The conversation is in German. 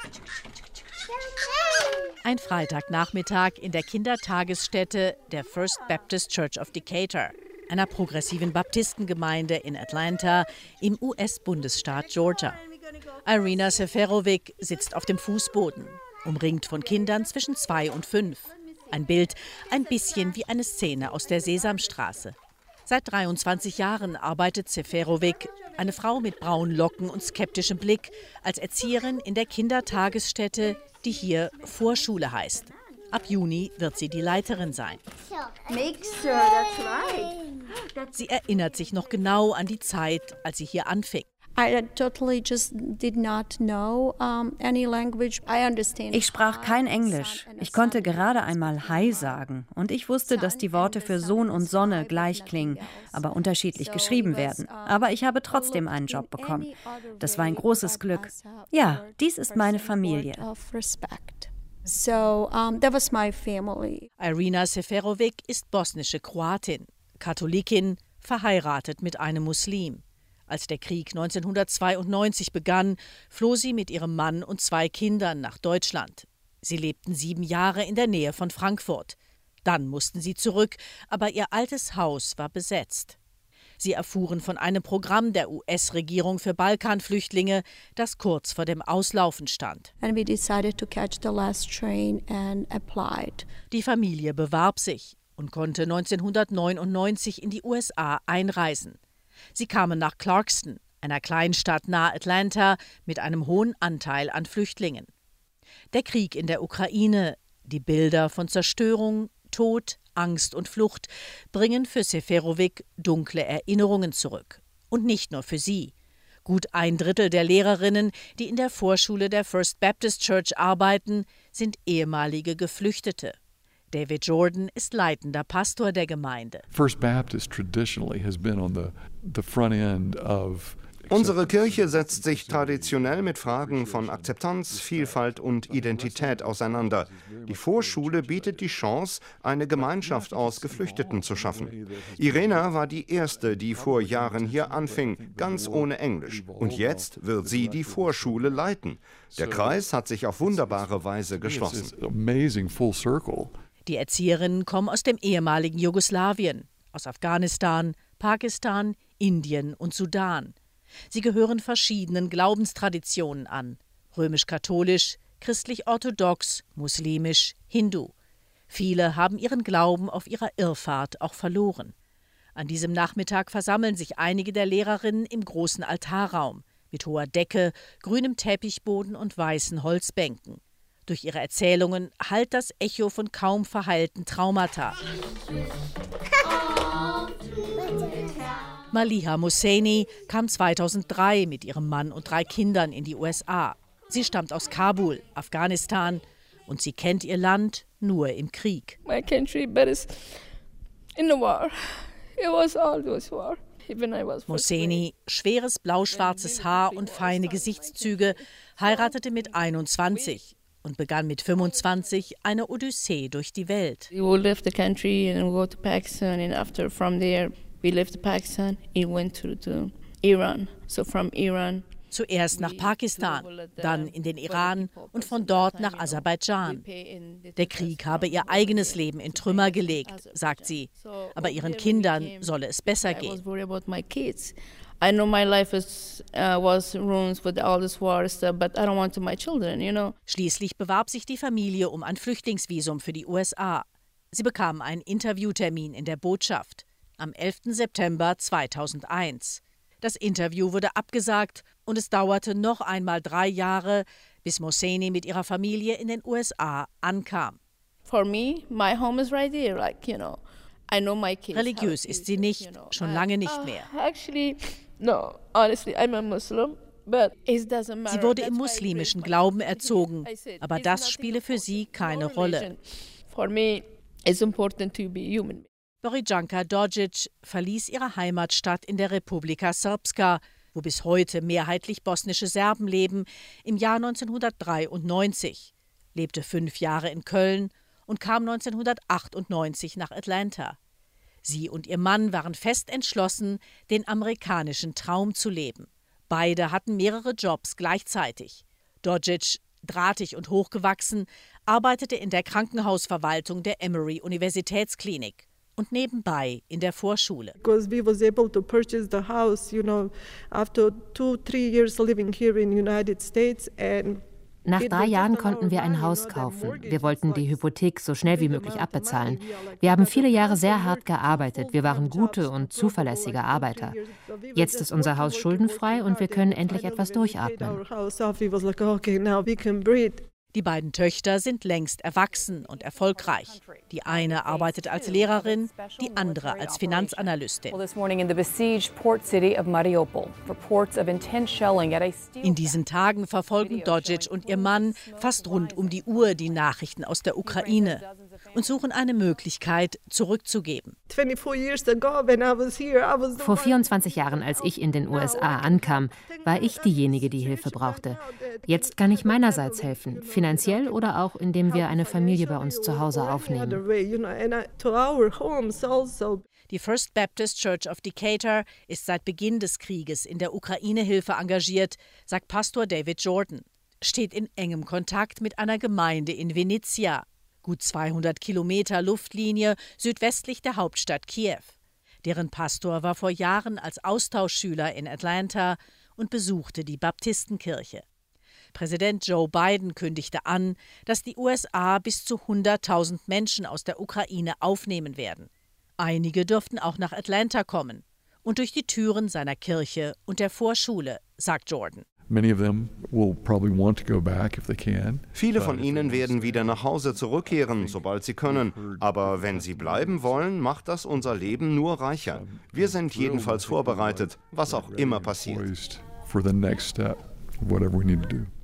Ein Freitagnachmittag in der Kindertagesstätte der First Baptist Church of Decatur, einer progressiven Baptistengemeinde in Atlanta im US-Bundesstaat Georgia. Irina Seferovic sitzt auf dem Fußboden, umringt von Kindern zwischen 2 und 5. Ein Bild, ein bisschen wie eine Szene aus der Sesamstraße. Seit 23 Jahren arbeitet Seferovic, eine Frau mit braunen Locken und skeptischem Blick, als Erzieherin in der Kindertagesstätte, die hier Vorschule heißt. Ab Juni wird sie die Leiterin sein. Sie erinnert sich noch genau an die Zeit, als sie hier anfing. Ich sprach kein Englisch. Ich konnte gerade einmal Hi sagen. Und ich wusste, dass die Worte für Sohn und Sonne gleich klingen, aber unterschiedlich geschrieben werden. Aber ich habe trotzdem einen Job bekommen. Das war ein großes Glück. Ja, dies ist meine Familie. That was my family. Irina Seferovic ist bosnische Kroatin, Katholikin, verheiratet mit einem Muslim. Als der Krieg 1992 begann, floh sie mit ihrem Mann und 2 Kindern nach Deutschland. Sie lebten 7 Jahre in der Nähe von Frankfurt. Dann mussten sie zurück, aber ihr altes Haus war besetzt. Sie erfuhren von einem Programm der US-Regierung für Balkanflüchtlinge, das kurz vor dem Auslaufen stand. Die Familie bewarb sich und konnte 1999 in die USA einreisen. Sie kamen nach Clarkston, einer Kleinstadt nahe Atlanta, mit einem hohen Anteil an Flüchtlingen. Der Krieg in der Ukraine, die Bilder von Zerstörung, Tod, Angst und Flucht bringen für Seferovic dunkle Erinnerungen zurück. Und nicht nur für sie. Gut 1/3 der Lehrerinnen, die in der Vorschule der First Baptist Church arbeiten, sind ehemalige Geflüchtete. David Jordan ist leitender Pastor der Gemeinde. First Baptist traditionally has been on the front end of Unsere Kirche setzt sich traditionell mit Fragen von Akzeptanz, Vielfalt und Identität auseinander. Die Vorschule bietet die Chance, eine Gemeinschaft aus Geflüchteten zu schaffen. Irena war die erste, die vor Jahren hier anfing, ganz ohne Englisch. Und jetzt wird sie die Vorschule leiten. Der Kreis hat sich auf wunderbare Weise geschlossen. Die Erzieherinnen kommen aus dem ehemaligen Jugoslawien, aus Afghanistan, Pakistan, Indien und Sudan. Sie gehören verschiedenen Glaubenstraditionen an: römisch-katholisch, christlich-orthodox, muslimisch, Hindu. Viele haben ihren Glauben auf ihrer Irrfahrt auch verloren. An diesem Nachmittag versammeln sich einige der Lehrerinnen im großen Altarraum mit hoher Decke, grünem Teppichboden und weißen Holzbänken. Durch ihre Erzählungen hallt das Echo von kaum verheilten Traumata. Maliha Hosseini kam 2003 mit ihrem Mann und 3 Kindern in die USA. Sie stammt aus Kabul, Afghanistan, und sie kennt ihr Land nur im Krieg. My country, but it's in the war. It was always war. Hosseini, schweres blau-schwarzes Haar und feine Gesichtszüge, heiratete mit 21 und begann mit 25 eine Odyssee durch die Welt. We left the country and go to Pakistan, and after from there we left Pakistan and went to Iran. So from Iran. Zuerst nach Pakistan, dann in den Iran und von dort nach Aserbaidschan. Der Krieg habe ihr eigenes Leben in Trümmer gelegt, sagt sie. Aber ihren Kindern solle es besser gehen. I know my life was ruined with all this war stuff, but I don't want to my children, you know. Schließlich bewarb sich die Familie um ein Flüchtlingsvisum für die USA. Sie bekamen einen Interviewtermin in der Botschaft am 11. September 2001. Das Interview wurde abgesagt und es dauerte noch einmal 3 Jahre, bis Hosseini mit ihrer Familie in den USA ankam. For me, my home is right there, like, you know. I know my kids. Religiös ist sie nicht, schon lange nicht mehr. Actually, no, honestly, I'm a Muslim. Sie wurde im muslimischen Glauben erzogen, aber das spiele für sie keine Rolle. For me, it's important to be human. Borijanka Dodzic verließ ihre Heimatstadt in der Republika Srpska, wo bis heute mehrheitlich bosnische Serben leben, im Jahr 1993, lebte 5 Jahre in Köln und kam 1998 nach Atlanta. Sie und ihr Mann waren fest entschlossen, den amerikanischen Traum zu leben. Beide hatten mehrere Jobs gleichzeitig. Dodzic Drahtig und hochgewachsen, arbeitete in der Krankenhausverwaltung der Emory Universitätsklinik und nebenbei in der Vorschule. Because we was able to purchase the house, after 2-3 years living here in the United States and Nach 3 Jahren konnten wir ein Haus kaufen. Wir wollten die Hypothek so schnell wie möglich abbezahlen. Wir haben viele Jahre sehr hart gearbeitet. Wir waren gute und zuverlässige Arbeiter. Jetzt ist unser Haus schuldenfrei und wir können endlich etwas durchatmen. Die beiden Töchter sind längst erwachsen und erfolgreich. Die eine arbeitet als Lehrerin, die andere als Finanzanalystin. In diesen Tagen verfolgen Dodzic und ihr Mann fast rund um die Uhr die Nachrichten aus der Ukraine und suchen eine Möglichkeit, zurückzugeben. Vor 24 Jahren, als ich in den USA ankam, war ich diejenige, die Hilfe brauchte. Jetzt kann ich meinerseits helfen, finanziell oder auch, indem wir eine Familie bei uns zu Hause aufnehmen. Die First Baptist Church of Decatur ist seit Beginn des Krieges in der Ukraine-Hilfe engagiert, sagt Pastor David Jordan, steht in engem Kontakt mit einer Gemeinde in Venezia, gut 200 Kilometer Luftlinie südwestlich der Hauptstadt Kiew. Deren Pastor war vor Jahren als Austauschschüler in Atlanta und besuchte die Baptistenkirche. Präsident Joe Biden kündigte an, dass die USA bis zu 100.000 Menschen aus der Ukraine aufnehmen werden. Einige dürften auch nach Atlanta kommen und durch die Türen seiner Kirche und der Vorschule, sagt Jordan. Viele von ihnen werden wieder nach Hause zurückkehren, sobald sie können. Aber wenn sie bleiben wollen, macht das unser Leben nur reicher. Wir sind jedenfalls vorbereitet, was auch immer passiert.